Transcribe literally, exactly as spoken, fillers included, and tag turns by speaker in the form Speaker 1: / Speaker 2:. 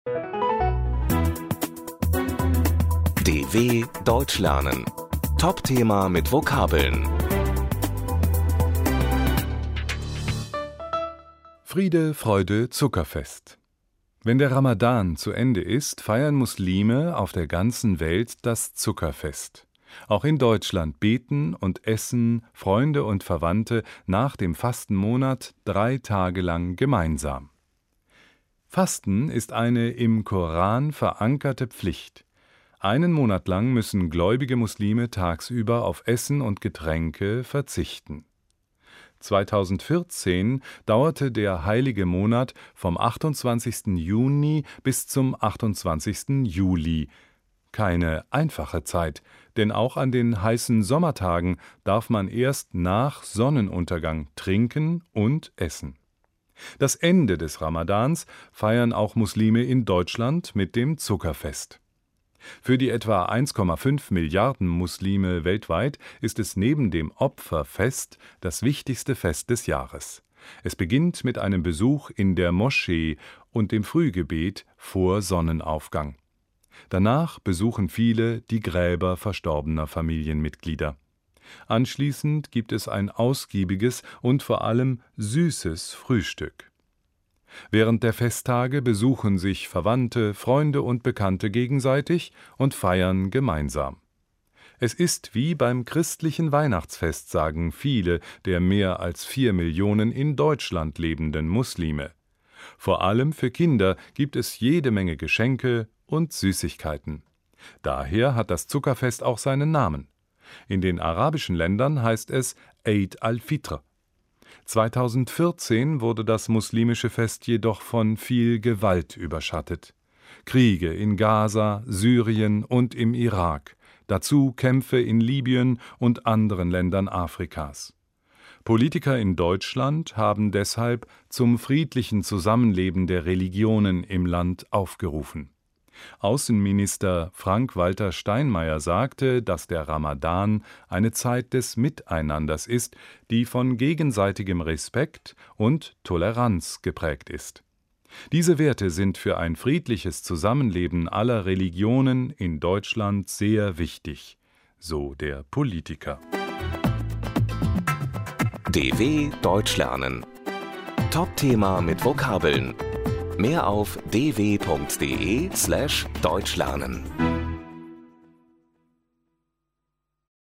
Speaker 1: D W Deutsch lernen. Top-Thema mit Vokabeln.
Speaker 2: Friede, Freude, Zuckerfest. Wenn der Ramadan zu Ende ist, feiern Muslime auf der ganzen Welt das Zuckerfest. Auch in Deutschland beten und essen Freunde und Verwandte nach dem Fastenmonat drei Tage lang gemeinsam. Fasten ist eine im Koran verankerte Pflicht. Einen Monat lang müssen gläubige Muslime tagsüber auf Essen und Getränke verzichten. zweitausendvierzehn dauerte der heilige Monat vom achtundzwanzigsten Juni bis zum achtundzwanzigsten Juli. Keine einfache Zeit, denn auch an den heißen Sommertagen darf man erst nach Sonnenuntergang trinken und essen. Das Ende des Ramadans feiern auch Muslime in Deutschland mit dem Zuckerfest. Für die etwa eins Komma fünf Milliarden Muslime weltweit ist es neben dem Opferfest das wichtigste Fest des Jahres. Es beginnt mit einem Besuch in der Moschee und dem Frühgebet vor Sonnenaufgang. Danach besuchen viele die Gräber verstorbener Familienmitglieder. Anschließend gibt es ein ausgiebiges und vor allem süßes Frühstück. Während der Festtage besuchen sich Verwandte, Freunde und Bekannte gegenseitig und feiern gemeinsam. Es ist wie beim christlichen Weihnachtsfest, sagen viele der mehr als vier Millionen in Deutschland lebenden Muslime. Vor allem für Kinder gibt es jede Menge Geschenke und Süßigkeiten. Daher hat das Zuckerfest auch seinen Namen. In den arabischen Ländern heißt es Eid al-Fitr. zweitausendvierzehn wurde das muslimische Fest jedoch von viel Gewalt überschattet. Kriege in Gaza, Syrien und im Irak, dazu Kämpfe in Libyen und anderen Ländern Afrikas. Politiker in Deutschland haben deshalb zum friedlichen Zusammenleben der Religionen im Land aufgerufen. Außenminister Frank-Walter Steinmeier sagte, dass der Ramadan eine Zeit des Miteinanders ist, die von gegenseitigem Respekt und Toleranz geprägt ist. Diese Werte sind für ein friedliches Zusammenleben aller Religionen in Deutschland sehr wichtig, so der Politiker.
Speaker 1: D W Deutsch lernen. Top-Thema mit Vokabeln. Mehr auf d w punkt d e slash deutsch lernen.